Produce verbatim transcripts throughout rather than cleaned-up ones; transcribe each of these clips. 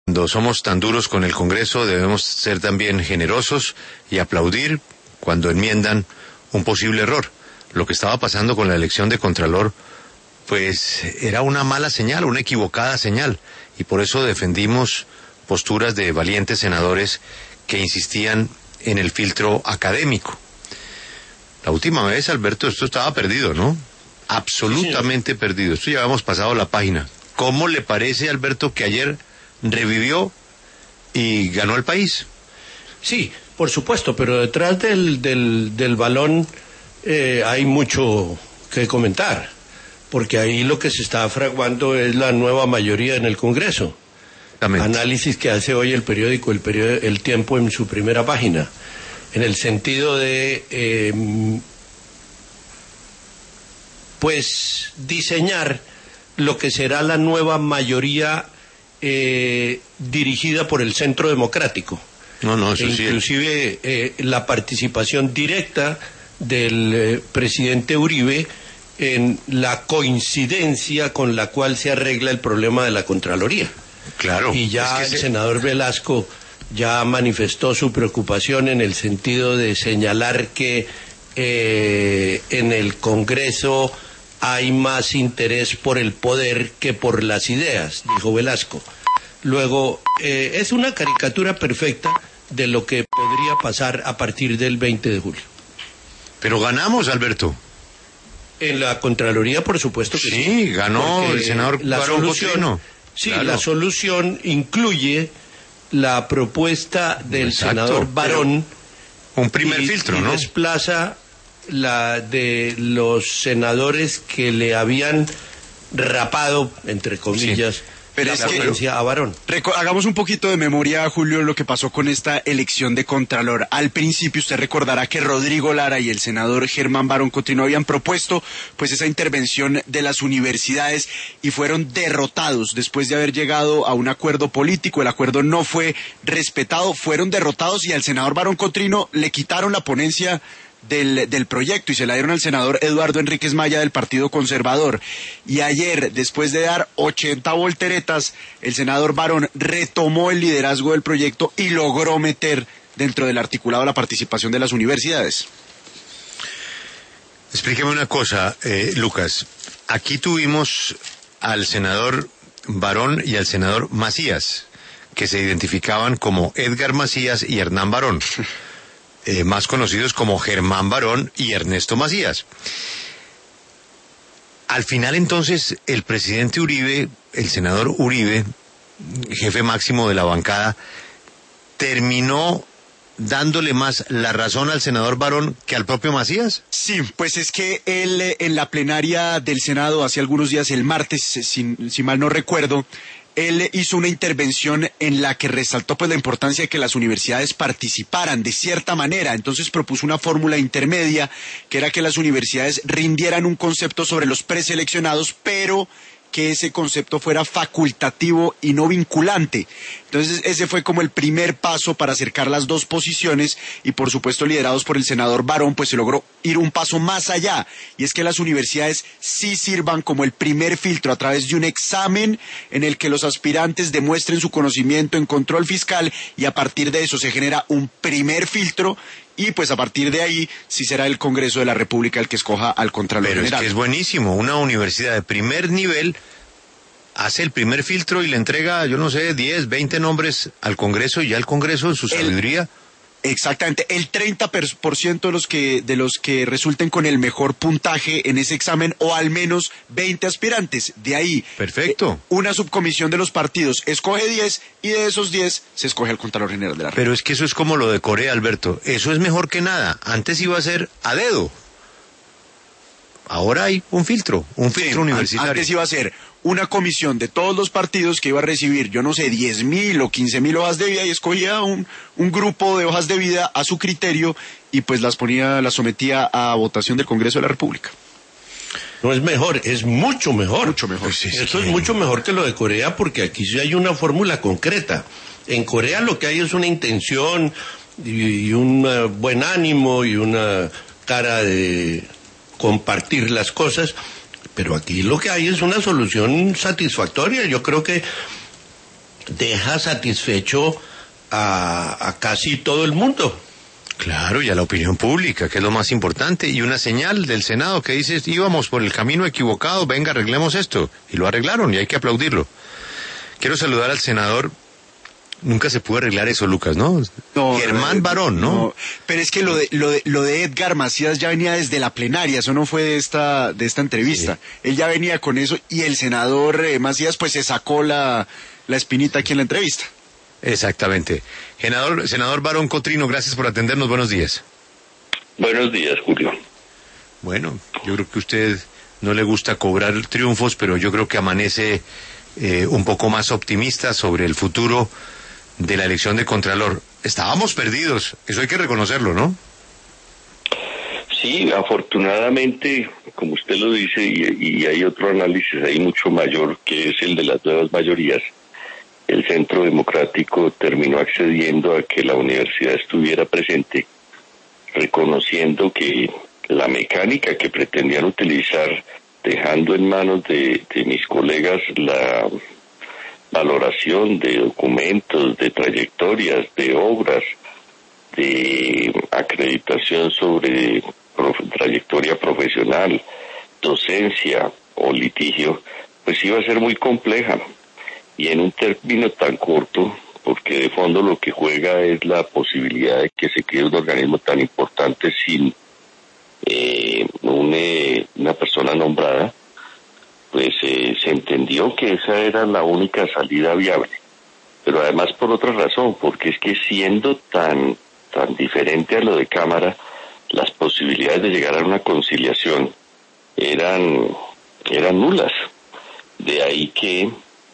Cuando somos tan duros con el Congreso, debemos ser también generosos y aplaudir cuando enmiendan un posible error. Lo que estaba pasando con la elección de Contralor, pues era una mala señal, una equivocada señal, y por eso defendimos posturas de valientes senadores que insistían en el filtro académico. La última vez, Alberto, esto estaba perdido, ¿no? Absolutamente sí, perdido. Esto ya habíamos pasado la página. ¿Cómo le parece, Alberto, que ayer revivió y ganó el país? Sí, por supuesto, pero detrás del, del, del balón eh, hay mucho que comentar, porque ahí lo que se está fraguando es la nueva mayoría en el Congreso. Exactamente. Análisis que hace hoy el periódico El, periódico, el Tiempo en su primera página, en el sentido de eh, pues diseñar lo que será la nueva mayoría eh, dirigida por el Centro Democrático. No, no, eso e sí. Inclusive eh, la participación directa del eh, presidente Uribe en la coincidencia con la cual se arregla el problema de la Contraloría. Claro. Y ya es que el se... senador Velasco ya manifestó su preocupación en el sentido de señalar que eh, en el Congreso hay más interés por el poder que por las ideas, dijo Velasco. Luego, eh, es una caricatura perfecta de lo que podría pasar a partir del veinte de julio. Pero ganamos, Alberto. En la Contraloría, por supuesto que sí. Sí, ganó el senador la Barón solución, Cotrino. Sí, Claro. La solución incluye la propuesta del Exacto, senador Barón. Un primer y, filtro, y ¿no? desplaza la de los senadores que le habían rapado, entre comillas, sí. Pero la es que, a Barón. Hagamos un poquito de memoria, Julio, lo que pasó con esta elección de Contralor. Al principio usted recordará que Rodrigo Lara y el senador Germán Barón Cotrino habían propuesto pues esa intervención de las universidades y fueron derrotados después de haber llegado a un acuerdo político. El acuerdo no fue respetado, fueron derrotados y al senador Barón Cotrino le quitaron la ponencia Del, del proyecto y se la dieron al senador Eduardo Enríquez Maya del Partido Conservador. Y ayer, después de dar ochenta volteretas, el senador Barón retomó el liderazgo del proyecto y logró meter dentro del articulado la participación de las universidades. Explíqueme una cosa, eh, Lucas. Aquí tuvimos al senador Barón y al senador Macías, que se identificaban como Edgar Macías y Hernán Barón. Eh, más conocidos como Germán Barón y Ernesto Macías. Al final, entonces, el presidente Uribe, el senador Uribe, jefe máximo de la bancada, terminó dándole más la razón al senador Barón que al propio Macías. Sí, pues es que él en la plenaria del Senado hace algunos días, el martes, si, si mal no recuerdo, él hizo una intervención en la que resaltó pues la importancia de que las universidades participaran de cierta manera. Entonces propuso una fórmula intermedia que era que las universidades rindieran un concepto sobre los preseleccionados, pero que ese concepto fuera facultativo y no vinculante. Entonces ese fue como el primer paso para acercar las dos posiciones y por supuesto liderados por el senador Barón, pues se logró ir un paso más allá y es que las universidades sí sirvan como el primer filtro a través de un examen en el que los aspirantes demuestren su conocimiento en control fiscal y a partir de eso se genera un primer filtro y pues a partir de ahí sí será el Congreso de la República el que escoja al Contralor Pero General. Es que es buenísimo, una universidad de primer nivel hace el primer filtro y le entrega, yo no sé, diez, veinte nombres al Congreso y ya el Congreso en su sabiduría. Exactamente, el treinta por ciento de los que de los que resulten con el mejor puntaje en ese examen o al menos veinte aspirantes. De ahí, perfecto. Eh, una subcomisión de los partidos escoge diez y de esos diez se escoge al Contralor General de la República. Pero es que eso es como lo de Corea, Alberto. Eso es mejor que nada. Antes iba a ser a dedo. Ahora hay un filtro, un filtro sí, universitario. Antes iba a ser una comisión de todos los partidos que iba a recibir, yo no sé, diez mil o quince mil hojas de vida y escogía un, un grupo de hojas de vida a su criterio y pues las ponía, las sometía a votación del Congreso de la República. No es mejor, es mucho mejor. Mucho mejor. Pues eso es mucho mejor que lo de Corea porque aquí sí hay una fórmula concreta. En Corea lo que hay es una intención y, y un uh, buen ánimo y una cara de compartir las cosas, pero aquí lo que hay es una solución satisfactoria. Yo creo que deja satisfecho a, a casi todo el mundo. Claro, y a la opinión pública, que es lo más importante, y una señal del Senado que dice, íbamos por el camino equivocado, venga, arreglemos esto, y lo arreglaron, y hay que aplaudirlo. Quiero saludar al senador. Nunca se pudo arreglar eso, Lucas, ¿no? No, Germán Barón, ¿no? ¿no? Pero es que lo de, lo de, lo de Edgar Macías ya venía desde la plenaria, eso no fue de esta, de esta entrevista. Sí. Él ya venía con eso y el senador eh, Macías pues se sacó la, la espinita aquí en la entrevista. Exactamente. Senador, senador Barón Cotrino, gracias por atendernos, buenos días. Buenos días, Julio. Bueno, yo creo que a usted no le gusta cobrar triunfos, pero yo creo que amanece eh, un poco más optimista sobre el futuro de la elección de Contralor. Estábamos perdidos, eso hay que reconocerlo, ¿no? Sí, afortunadamente, como usted lo dice, y, y hay otro análisis ahí mucho mayor, que es el de las nuevas mayorías, el Centro Democrático terminó accediendo a que la universidad estuviera presente, reconociendo que la mecánica que pretendían utilizar, dejando en manos de, de mis colegas la valoración de documentos, de trayectorias, de obras, de acreditación sobre prof, trayectoria profesional, docencia o litigio, pues iba a ser muy compleja. Y en un término tan corto, porque de fondo lo que juega es la posibilidad de que se quede un organismo tan importante sin eh, una, una persona nombrada, pues eh, se entendió que esa era la única salida viable. Pero además por otra razón, porque es que siendo tan, tan diferente a lo de Cámara, las posibilidades de llegar a una conciliación eran, eran nulas. De ahí que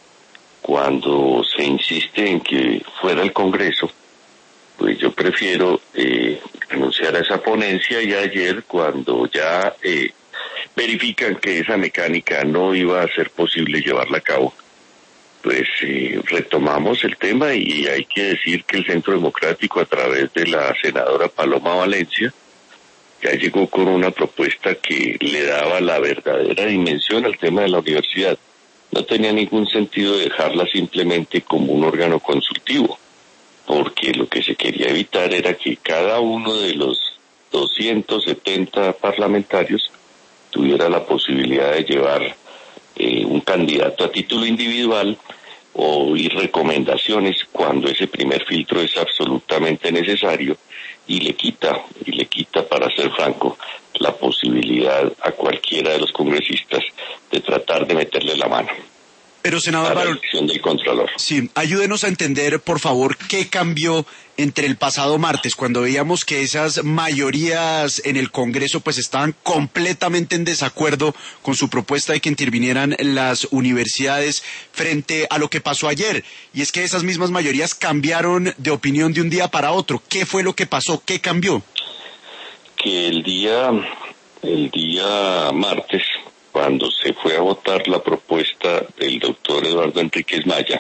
cuando se insiste en que fuera el Congreso, pues yo prefiero eh, renunciar a esa ponencia, y ayer cuando ya eh, verifican que esa mecánica no iba a ser posible llevarla a cabo, pues eh, retomamos el tema, y hay que decir que el Centro Democrático, a través de la senadora Paloma Valencia, ya llegó con una propuesta que le daba la verdadera dimensión al tema de la universidad. No tenía ningún sentido dejarla simplemente como un órgano consultivo, porque lo que se quería evitar era que cada uno de los doscientos setenta parlamentarios tuviera la posibilidad de llevar eh, un candidato a título individual o oír recomendaciones cuando ese primer filtro es absolutamente necesario, y le quita, y le quita, para ser franco, la posibilidad a cualquiera de los congresistas de tratar de meterle la mano. Pero, senador Barón, del Contralor. Sí, ayúdenos a entender, por favor, qué cambió entre el pasado martes, cuando veíamos que esas mayorías en el Congreso pues estaban completamente en desacuerdo con su propuesta de que intervinieran las universidades, frente a lo que pasó ayer. Y es que esas mismas mayorías cambiaron de opinión de un día para otro. ¿Qué fue lo que pasó? ¿Qué cambió? Que el día, el día martes, cuando se fue a votar la propuesta del doctor Eduardo Enríquez Maya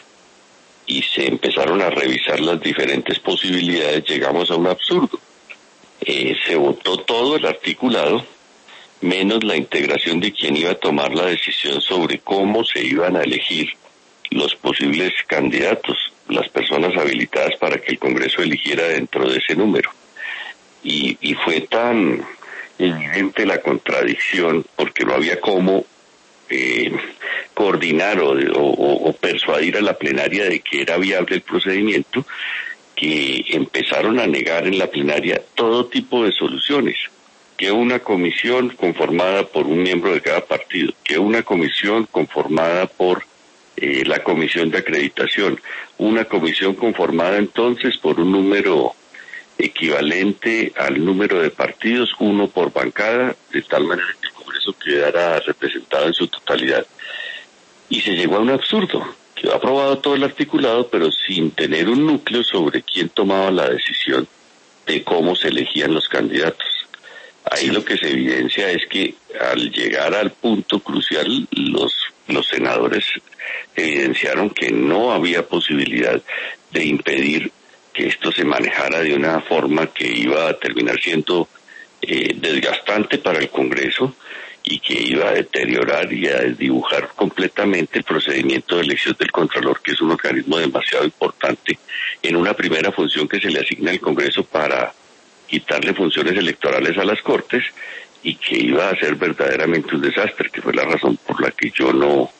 y se empezaron a revisar las diferentes posibilidades, llegamos a un absurdo. Eh, se votó todo el articulado, menos la integración de quien iba a tomar la decisión sobre cómo se iban a elegir los posibles candidatos, las personas habilitadas para que el Congreso eligiera dentro de ese número. Y, y fue tan evidente la contradicción, porque no había cómo eh, coordinar o, o, o persuadir a la plenaria de que era viable el procedimiento, que empezaron a negar en la plenaria todo tipo de soluciones, que una comisión conformada por un miembro de cada partido, que una comisión conformada por eh, la comisión de acreditación, una comisión conformada entonces por un número equivalente al número de partidos, uno por bancada, de tal manera que el Congreso quedara representado en su totalidad. Y se llegó a un absurdo, quedó aprobado todo el articulado, pero sin tener un núcleo sobre quién tomaba la decisión de cómo se elegían los candidatos. Ahí lo que se evidencia es que al llegar al punto crucial, los, los senadores evidenciaron que no había posibilidad de impedir que esto se manejara de una forma que iba a terminar siendo eh, desgastante para el Congreso y que iba a deteriorar y a desdibujar completamente el procedimiento de elección del Contralor, que es un organismo demasiado importante en una primera función que se le asigna al Congreso para quitarle funciones electorales a las Cortes, y que iba a ser verdaderamente un desastre, que fue la razón por la que yo no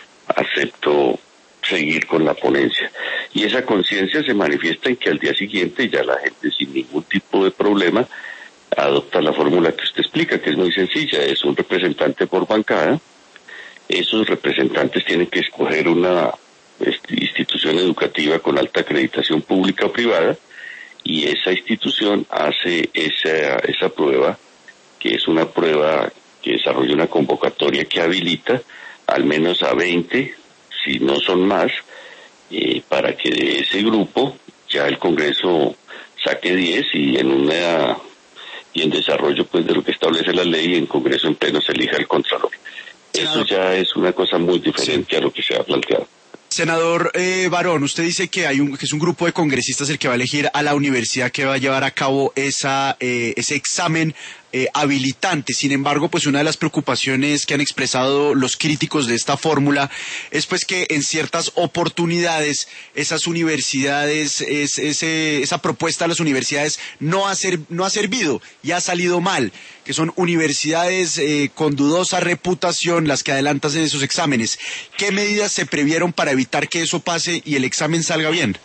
acepto seguir con la ponencia. Y esa conciencia se manifiesta en que al día siguiente ya la gente sin ningún tipo de problema adopta la fórmula que usted explica, que es muy sencilla, es un representante por bancada. Esos representantes tienen que escoger una institución educativa con alta acreditación pública o privada, y esa institución hace esa, esa prueba, que es una prueba que desarrolla una convocatoria que habilita al menos a veinte, si no son más, eh, para que de ese grupo ya el Congreso saque diez y en una y en desarrollo pues de lo que establece la ley, en Congreso en pleno se elija el Contralor. Eso ya es una cosa muy diferente sí. a lo que se ha planteado. Senador eh, Barón, usted dice que hay un que es un grupo de congresistas el que va a elegir a la universidad que va a llevar a cabo esa eh, ese examen eh, habilitante. Sin embargo, pues una de las preocupaciones que han expresado los críticos de esta fórmula es pues que en ciertas oportunidades esas universidades, es, ese, esa propuesta de las universidades no ha, ser, no ha servido y ha salido mal, que son universidades eh, con dudosa reputación las que adelantan en esos exámenes. ¿Qué medidas se previeron para evitar que eso pase y el examen salga bien?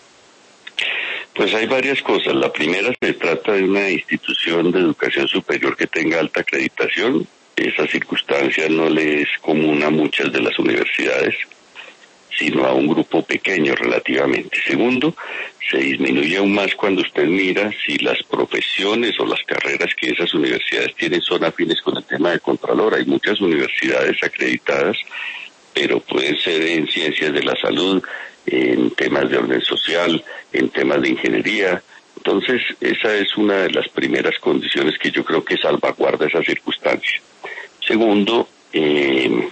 Pues hay varias cosas. La primera, se trata de una institución de educación superior que tenga alta acreditación. Esa circunstancia no le es común a muchas de las universidades, sino a un grupo pequeño relativamente. Segundo, se disminuye aún más cuando usted mira si las profesiones o las carreras que esas universidades tienen son afines con el tema de Contralor. Hay muchas universidades acreditadas, pero pueden ser en ciencias de la salud, en temas de orden social, en temas de ingeniería. Entonces, esa es una de las primeras condiciones que yo creo que salvaguarda esa circunstancia. Segundo, eh,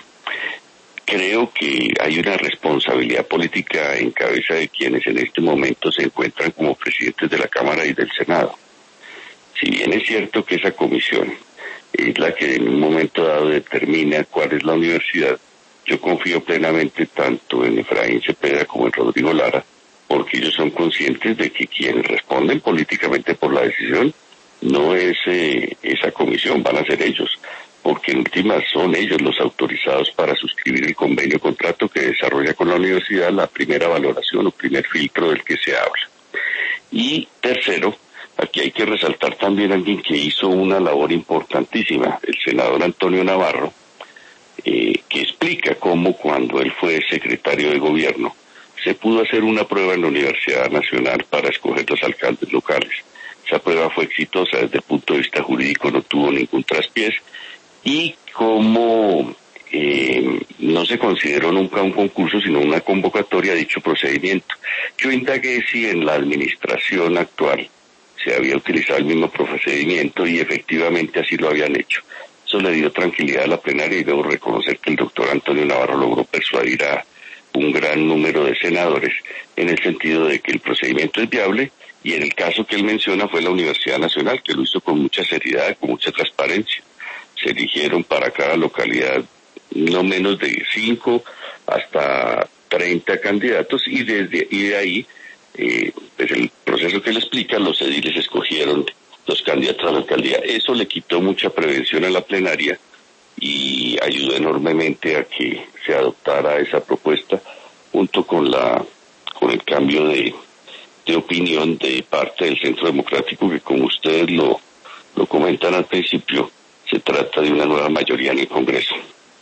creo que hay una responsabilidad política en cabeza de quienes en este momento se encuentran como presidentes de la Cámara y del Senado. Si bien es cierto que esa comisión es la que en un momento dado determina cuál es la universidad, yo confío plenamente tanto en Efraín Cepeda como en Rodrigo Lara, porque ellos son conscientes de que quienes responden políticamente por la decisión no es eh, esa comisión, van a ser ellos, porque en últimas son ellos los autorizados para suscribir el convenio contrato que desarrolla con la universidad la primera valoración o primer filtro del que se habla. Y tercero, aquí hay que resaltar también a alguien que hizo una labor importantísima, el senador Antonio Navarro, Eh, que explica cómo cuando él fue secretario de gobierno se pudo hacer una prueba en la Universidad Nacional para escoger los alcaldes locales. Esa prueba fue exitosa desde el punto de vista jurídico, no tuvo ningún traspiés, y cómo eh, no se consideró nunca un concurso sino una convocatoria a dicho procedimiento. Yo indagué si en la administración actual se había utilizado el mismo procedimiento y efectivamente así lo habían hecho. Eso le dio tranquilidad a la plenaria y debo reconocer que el doctor Antonio Navarro logró persuadir a un gran número de senadores en el sentido de que el procedimiento es viable, y en el caso que él menciona fue la Universidad Nacional, que lo hizo con mucha seriedad, con mucha transparencia. Se eligieron para cada localidad no menos de cinco hasta treinta candidatos, y desde y de ahí, eh, pues el proceso que él explica, los ediles escogieron los candidatos a la alcaldía. Eso le quitó mucha prevención a la plenaria y ayudó enormemente a que se adoptara esa propuesta, junto con la con el cambio de, de opinión de parte del Centro Democrático, que como ustedes lo, lo comentan al principio, se trata de una nueva mayoría en el Congreso.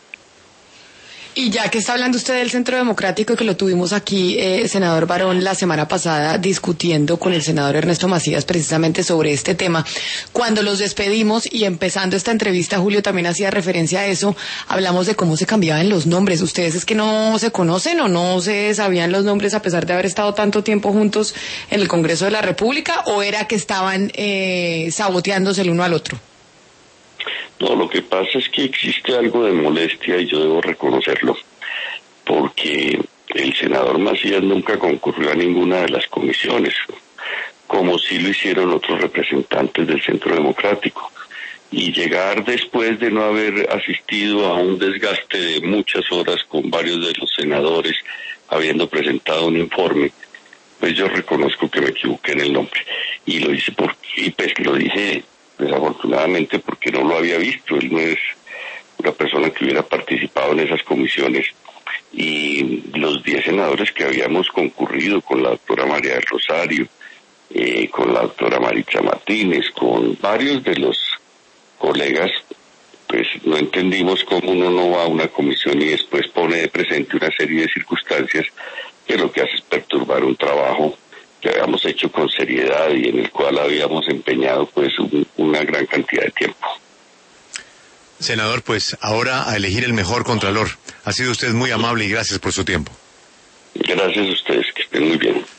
Y ya que está hablando usted del Centro Democrático, que lo tuvimos aquí, eh, senador Barón, la semana pasada discutiendo con el senador Ernesto Macías precisamente sobre este tema, cuando los despedimos y empezando esta entrevista, Julio también hacía referencia a eso, hablamos de cómo se cambiaban los nombres. ¿Ustedes es que no se conocen o no se sabían los nombres a pesar de haber estado tanto tiempo juntos en el Congreso de la República, o era que estaban eh, saboteándose el uno al otro? No, lo que pasa es que existe algo de molestia y yo debo reconocerlo, porque el senador Macías nunca concurrió a ninguna de las comisiones, como sí lo hicieron otros representantes del Centro Democrático. y llegar después de no haber asistido a un desgaste de muchas horas con varios de los senadores, habiendo presentado un informe, pues yo reconozco que me equivoqué en el nombre. Y lo hice por, y pues lo dije desafortunadamente porque no lo había visto. Él no es una persona que hubiera participado en esas comisiones. Y los diez senadores que habíamos concurrido con la doctora María del Rosario, eh, con la doctora Maritza Martínez, con varios de los colegas, pues no entendimos cómo uno no va a una comisión y después pone de presente una serie de circunstancias que lo que hace es perturbar un trabajo que habíamos hecho con seriedad y en el cual habíamos empeñado pues un, una gran cantidad de tiempo. Senador, pues ahora a elegir el mejor contralor. Ha sido usted muy amable y gracias por su tiempo. Gracias a ustedes, que estén muy bien.